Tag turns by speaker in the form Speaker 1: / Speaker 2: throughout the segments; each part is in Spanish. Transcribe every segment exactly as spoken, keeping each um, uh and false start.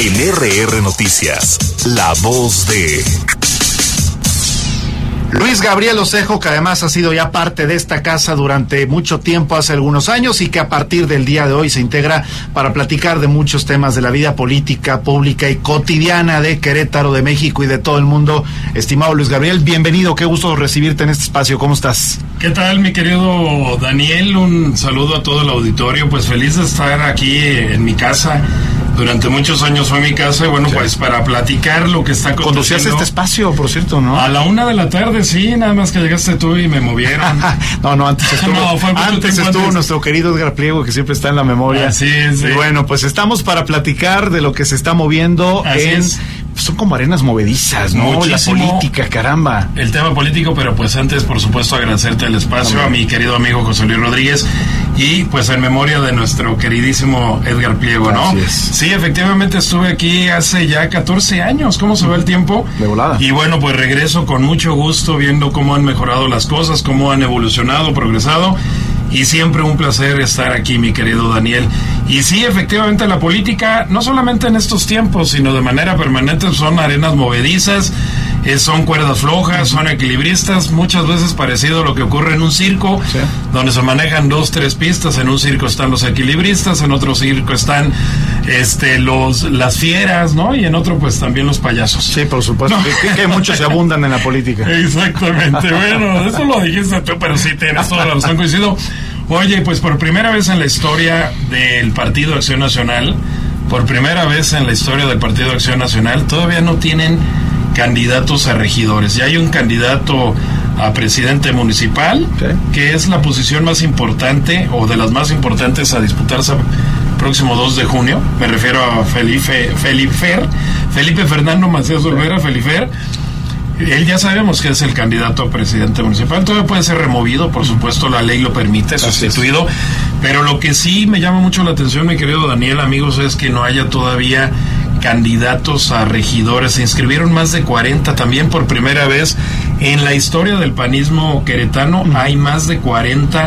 Speaker 1: En R R Noticias, la voz de...
Speaker 2: Luis Gabriel Osejo, que además ha sido ya parte de esta casa durante mucho tiempo, hace algunos años, y que a partir del día de hoy se integra para platicar de muchos temas de la vida política, pública y cotidiana de Querétaro, de México y de todo el mundo. Estimado Luis Gabriel, bienvenido, qué gusto recibirte en este espacio, ¿cómo estás?
Speaker 3: ¿Qué tal, mi querido Daniel? Un saludo a todo el auditorio, pues feliz de estar aquí en mi casa. Durante muchos años fue mi casa y bueno, sí. Pues para platicar lo que está aconteciendo.
Speaker 2: Conducías este espacio, por cierto, ¿no?
Speaker 3: A la una de la tarde, sí, nada más que llegaste tú y me movieron.
Speaker 2: no, no, antes estuvo, no, fue antes estuvo antes. Nuestro querido Edgar Pliego, que siempre está en la memoria.
Speaker 3: Así es, sí.
Speaker 2: Y bueno, pues estamos para platicar de lo que se está moviendo. Así en... es. Son como arenas movedizas, ¿no? Muchísimo. La política, caramba.
Speaker 3: El tema político, pero pues antes, por supuesto, agradecerte el espacio Amén. A mi querido amigo José Luis Rodríguez y pues en memoria de nuestro queridísimo Edgar Pliego, ¿no?
Speaker 2: Así es.
Speaker 3: Sí, efectivamente estuve aquí hace ya catorce años, ¿cómo se va el tiempo?
Speaker 2: De volada.
Speaker 3: Y bueno, pues regreso con mucho gusto viendo cómo han mejorado las cosas, cómo han evolucionado, progresado. Y siempre un placer estar aquí, mi querido Daniel. Y sí, efectivamente, la política, no solamente en estos tiempos, sino de manera permanente, son arenas movedizas, eh, son cuerdas flojas, son equilibristas, muchas veces parecido a lo que ocurre en un circo, sí. Donde se manejan dos, tres pistas. En un circo están los equilibristas, en otro circo están este, los las fieras, ¿no? Y en otro, pues, también los payasos.
Speaker 2: Sí, por supuesto, no. que, que muchos se abundan en la política.
Speaker 3: Exactamente, bueno, eso lo dijiste tú, pero sí, tienes toda la razón, coincido. Oye, pues por primera vez en la historia del Partido Acción Nacional, por primera vez en la historia del Partido Acción Nacional, todavía no tienen candidatos a regidores. Ya hay un candidato a presidente municipal, okay. Que es la posición más importante o de las más importantes a disputarse el próximo dos de junio. Me refiero a Felipe, Felifer, Felipe Fernando Macías Olvera, Felifer. Él ya sabemos que es el candidato a presidente municipal, todavía puede ser removido, por supuesto la ley lo permite, sustituido, pero lo que sí me llama mucho la atención, mi querido Daniel, amigos, es que no haya todavía candidatos a regidores. Se inscribieron más de cuarenta, también por primera vez en la historia del panismo queretano, mm. hay más de cuarenta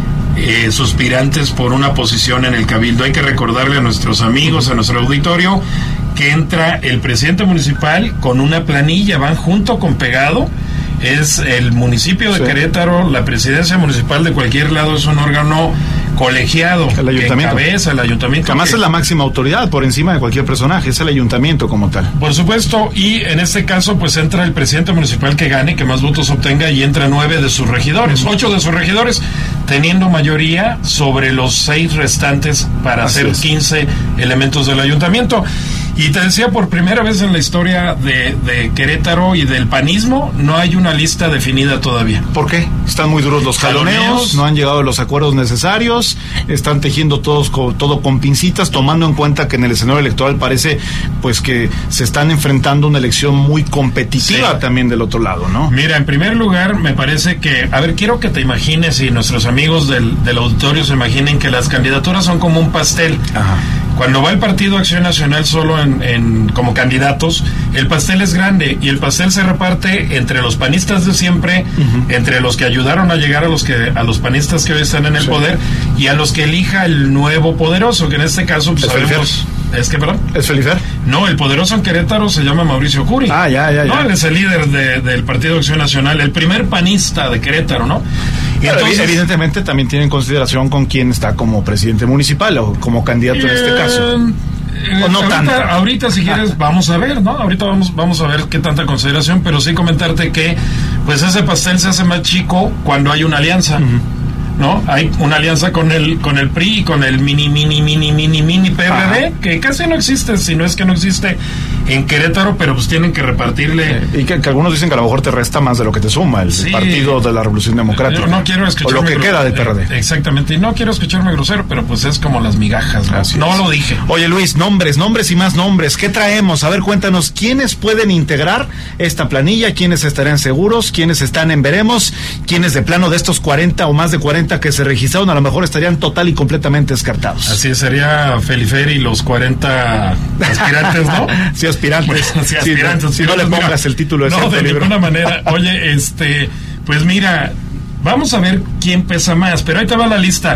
Speaker 3: eh, suspirantes por una posición en el cabildo. Hay que recordarle a nuestros amigos, a nuestro auditorio, que entra el presidente municipal con una planilla, van junto con pegado, es el municipio de sí. Querétaro, la presidencia municipal de cualquier lado es un órgano colegiado,
Speaker 2: el ayuntamiento.
Speaker 3: Que encabeza el ayuntamiento.
Speaker 2: Además que es la máxima autoridad por encima de cualquier personaje, es el ayuntamiento como tal.
Speaker 3: Por supuesto, y en este caso pues entra el presidente municipal que gane, que más votos obtenga, y entra nueve de sus regidores, uh-huh. ocho de sus regidores, teniendo mayoría sobre los seis restantes para Así hacer es. quince elementos del ayuntamiento. Y te decía, por primera vez en la historia de, de Querétaro y del panismo, no hay una lista definida todavía.
Speaker 2: ¿Por qué? Están muy duros los jaloneos, no han llegado los acuerdos necesarios, están tejiendo todos con, todo con pincitas, tomando en cuenta que en el escenario electoral parece pues que se están enfrentando una elección muy competitiva sí. también del otro lado, ¿no?
Speaker 3: Mira, en primer lugar, me parece que, a ver, quiero que te imagines y nuestros amigos del, del auditorio se imaginen que las candidaturas son como un pastel.
Speaker 2: Ajá.
Speaker 3: Cuando va el Partido Acción Nacional solo en, en como candidatos, el pastel es grande y el pastel se reparte entre los panistas de siempre, uh-huh. entre los que ayudaron a llegar a los que a los panistas que hoy están en el sí. poder y a los que elija el nuevo poderoso, que en este caso pues,
Speaker 2: ¿Es
Speaker 3: sabemos... ¿Es que, perdón?
Speaker 2: ¿Es Felifer?
Speaker 3: No, el poderoso en Querétaro se llama Mauricio Curi.
Speaker 2: Ah, ya, ya, ya.
Speaker 3: No, él es el líder de, del Partido Acción Nacional, el primer panista de Querétaro, ¿no?
Speaker 2: Y entonces, evidentemente también tiene en consideración con quién está como presidente municipal o como candidato eh, en este caso.
Speaker 3: Eh,
Speaker 2: o no
Speaker 3: ahorita,
Speaker 2: tanto.
Speaker 3: ahorita si quieres vamos a ver, ¿no? Ahorita vamos vamos a ver qué tanta consideración, pero sí comentarte que pues ese pastel se hace más chico cuando hay una alianza. Uh-huh. ¿No? Hay una alianza con el con el P R I y con el mini, mini, mini, mini, mini P R D, Ajá. que casi no existe, si no es que no existe en Querétaro, pero pues tienen que repartirle.
Speaker 2: Y que, que algunos dicen que a lo mejor te resta más de lo que te suma el, sí. el Partido de la Revolución Democrática.
Speaker 3: Yo no quiero escucharme
Speaker 2: o lo que
Speaker 3: grosero,
Speaker 2: queda del P R D.
Speaker 3: Eh, exactamente, y no quiero escucharme grosero, pero pues es como las migajas, ¿no? No lo dije.
Speaker 2: Oye, Luis, nombres, nombres y más nombres. ¿Qué traemos? A ver, cuéntanos, ¿quiénes pueden integrar esta planilla? ¿Quiénes estarán seguros? ¿Quiénes están en veremos? ¿Quiénes de plano de estos cuarenta o más de cuarenta que se registraron a lo mejor estarían total y completamente descartados?
Speaker 3: Así sería Felifer y los cuarenta aspirantes, ¿no?
Speaker 2: Sí, aspirantes.
Speaker 3: Sí, aspirantes.
Speaker 2: Si no, si no le pongas mira, el título de
Speaker 3: no, de
Speaker 2: libro.
Speaker 3: ninguna manera. Oye, este, pues mira, vamos a ver quién pesa más, pero ahí te va la lista.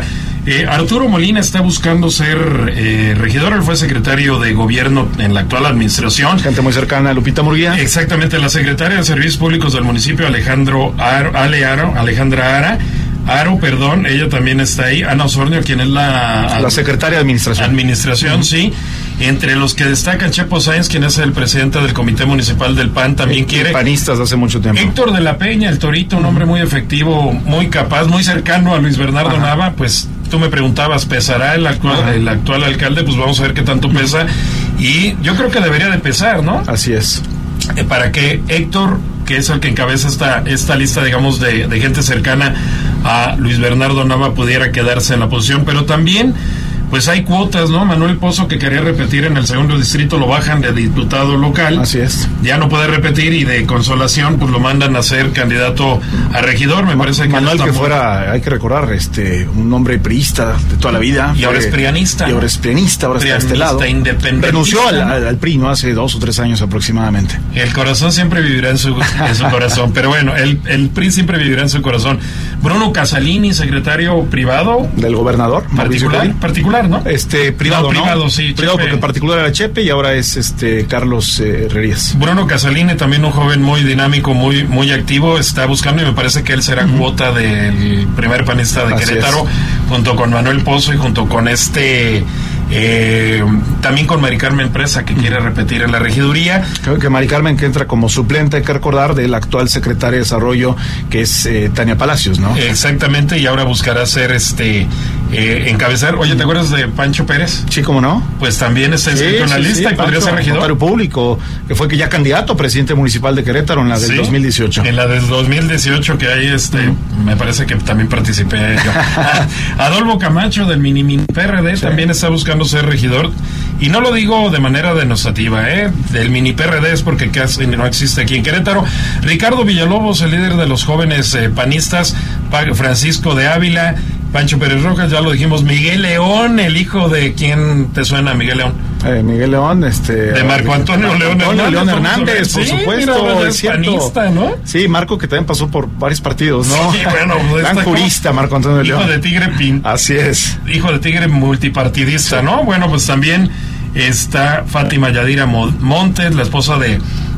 Speaker 3: Eh, Arturo Molina está buscando ser eh, regidor. Él fue secretario de gobierno en la actual administración.
Speaker 2: Gente muy cercana a Lupita Murguía.
Speaker 3: Exactamente, la secretaria de Servicios Públicos del municipio, Alejandro Aro, Ale Aro, Alejandra Ara. Aro, perdón, ella también está ahí. Ana Osornio, quien es la...
Speaker 2: La secretaria de Administración.
Speaker 3: Administración, uh-huh. Sí. Entre los que destacan, Chepo Sáenz, quien es el presidente del Comité Municipal del P A N, también
Speaker 2: y,
Speaker 3: quiere.
Speaker 2: Y panistas de hace mucho tiempo.
Speaker 3: Héctor de la Peña, el Torito, un hombre muy efectivo, muy capaz, muy cercano a Luis Bernardo Ajá. Nava. Pues tú me preguntabas, ¿pesará el actual, el actual alcalde? Pues vamos a ver qué tanto pesa. Y yo creo que debería de pesar, ¿no?
Speaker 2: Así es.
Speaker 3: Eh, para que Héctor, que es el que encabeza esta, esta lista, digamos, de, de gente cercana a Luis Bernardo Nava, pudiera quedarse en la posición. Pero también, pues hay cuotas, ¿no? Manuel Pozo, que quería repetir en el segundo distrito, lo bajan de diputado local.
Speaker 2: Así es.
Speaker 3: Ya no puede repetir, y de consolación, pues lo mandan a ser candidato a regidor. Me Ma- parece que
Speaker 2: Manuel, que
Speaker 3: muy...
Speaker 2: fuera, hay que recordar, este, un hombre priista de toda la vida.
Speaker 3: Y
Speaker 2: fue,
Speaker 3: ahora es prianista.
Speaker 2: Y ahora es prianista, ahora
Speaker 3: prianista,
Speaker 2: está a este lado.
Speaker 3: Independentista.
Speaker 2: Renunció al, al, al P R I, ¿no? Hace dos o tres años aproximadamente.
Speaker 3: El corazón siempre vivirá en su, en su corazón. Pero bueno, el, el P R I siempre vivirá en su corazón. Bruno Casalini, secretario privado.
Speaker 2: Del gobernador.
Speaker 3: Particular, particular, ¿no?
Speaker 2: Este, privado,
Speaker 3: no,
Speaker 2: ¿no?
Speaker 3: privado, sí.
Speaker 2: Privado,
Speaker 3: Chepe.
Speaker 2: porque el particular era Chepe y ahora es este Carlos eh, Herrerías.
Speaker 3: Bruno Casalini, también un joven muy dinámico, muy muy activo, está buscando, y me parece que él será uh-huh. cuota del primer panista de
Speaker 2: Así
Speaker 3: Querétaro,
Speaker 2: es.
Speaker 3: Junto con Manuel Pozo y junto con este... Eh, también con Mari Carmen Presa, que uh-huh. quiere repetir en la regiduría.
Speaker 2: Creo que Mari Carmen, que entra como suplente, hay que recordar, del actual secretaria de Desarrollo, que es eh, Tania Palacios, ¿no?
Speaker 3: Exactamente, y ahora buscará ser este eh, encabezar. Oye, ¿te acuerdas de Pancho Pérez?
Speaker 2: Sí, ¿cómo no?
Speaker 3: Pues también está inscrito
Speaker 2: sí,
Speaker 3: en la
Speaker 2: sí,
Speaker 3: lista
Speaker 2: sí,
Speaker 3: y podría
Speaker 2: Pancho,
Speaker 3: ser regidor.
Speaker 2: Notario público, que fue que ya candidato a presidente municipal de Querétaro en la del sí, dos mil dieciocho.
Speaker 3: En la del dos mil dieciocho, que ahí este, uh-huh. me parece que también participé yo. Adolfo Camacho, del mini, mini P R D, sí. también está buscando ser regidor. Y no lo digo de manera denostativa, ¿eh? Del mini P R D es porque casi no existe aquí en Querétaro. Ricardo Villalobos, el líder de los jóvenes eh, panistas, Francisco de Ávila, Pancho Pérez Rojas, ya lo dijimos, Miguel León, el hijo de... ¿Quién te suena, Miguel León?
Speaker 2: Eh, Miguel León, este...
Speaker 3: De Marco Antonio
Speaker 2: Marco
Speaker 3: León
Speaker 2: Antonio
Speaker 3: Hernández.
Speaker 2: León Hernández, por
Speaker 3: sí,
Speaker 2: supuesto.
Speaker 3: Mira,
Speaker 2: es
Speaker 3: es panista, ¿no?
Speaker 2: Sí, Marco, que también pasó por varios partidos, ¿no?
Speaker 3: Sí, bueno. Pues
Speaker 2: gran jurista, Marco Antonio León.
Speaker 3: Hijo de Tigre Pin.
Speaker 2: Así es.
Speaker 3: Hijo de Tigre multipartidista, sí. ¿no? Bueno, pues también está Fátima Yadira Montes, la esposa de,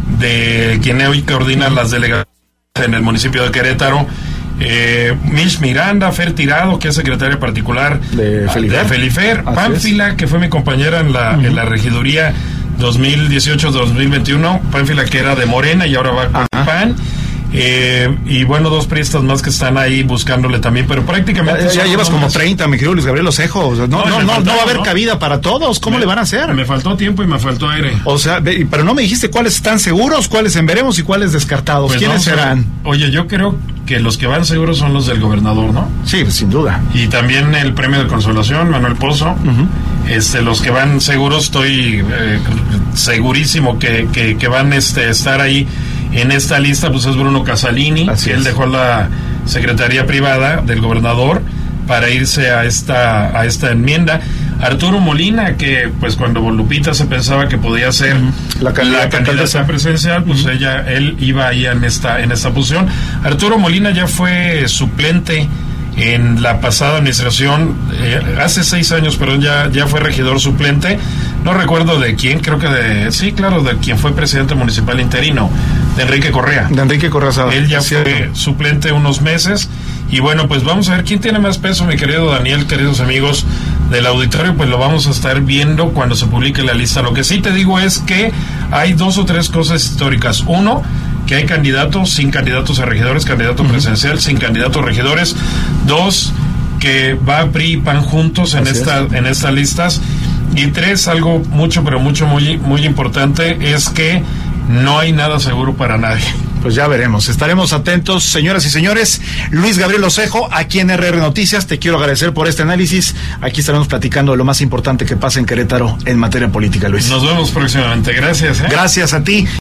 Speaker 3: de quien hoy coordina las delegaciones en el municipio de Querétaro. Eh, Mish Miranda, Fer Tirado, que es secretaria particular
Speaker 2: de Felifer,
Speaker 3: de Felifer. Pánfila, es. que fue mi compañera en la, uh-huh. en la regiduría dos mil dieciocho dos mil veintiuno. Pánfila, que era de Morena y ahora va con uh-huh. P A N. Eh, y bueno, dos priistas más que están ahí buscándole también, pero prácticamente
Speaker 2: ya, ya llevas como treinta, mi querido Luis Gabriel Osejo. O sea, no, no, no, faltó, no va a haber ¿no? cabida para todos. ¿Cómo
Speaker 3: me,
Speaker 2: le van a hacer?
Speaker 3: Me faltó tiempo y me faltó aire.
Speaker 2: O sea, pero no me dijiste cuáles están seguros, cuáles en veremos y cuáles descartados. Pues ¿quiénes serán?
Speaker 3: Oye, yo creo que los que van seguros son los del gobernador, ¿no?
Speaker 2: Sí, pues, sin duda.
Speaker 3: Y también el premio de consolación, Manuel Pozo. Uh-huh. Este, los que van seguros, estoy eh, segurísimo que, que, que van este estar ahí en esta lista, pues es Bruno Casalini,
Speaker 2: Así
Speaker 3: que
Speaker 2: es.
Speaker 3: él dejó la secretaría privada del gobernador para irse a esta a esta enmienda. Arturo Molina, que pues cuando Lupita se pensaba que podía ser uh-huh. la, la candidata presidencial, pues uh-huh. ella él iba ahí en esta en esta posición. Arturo Molina ya fue suplente en la pasada administración, eh, hace seis años, pero ya, ya fue regidor suplente. No recuerdo de quién, creo que de, sí, claro, de quien fue presidente municipal interino, de Enrique Correa.
Speaker 2: De Enrique Correa. Sabe.
Speaker 3: Él ya fue suplente unos meses. Y bueno, pues vamos a ver quién tiene más peso, mi querido Daniel, queridos amigos del auditorio, pues lo vamos a estar viendo cuando se publique la lista. Lo que sí te digo es que hay dos o tres cosas históricas. Uno, que hay candidatos sin candidatos a regidores, candidato uh-huh. presidencial sin candidatos a regidores. Dos, que va P R I y P A N juntos en
Speaker 2: Así
Speaker 3: esta
Speaker 2: es.
Speaker 3: en estas listas. Y tres, algo mucho, pero mucho, muy, muy importante, es que no hay nada seguro para nadie.
Speaker 2: Pues ya veremos, estaremos atentos, señoras y señores. Luis Gabriel Osejo, aquí en R R Noticias, te quiero agradecer por este análisis. Aquí estaremos platicando de lo más importante que pasa en Querétaro en materia política, Luis.
Speaker 3: Nos vemos próximamente, gracias. ¿eh?
Speaker 2: Gracias a ti.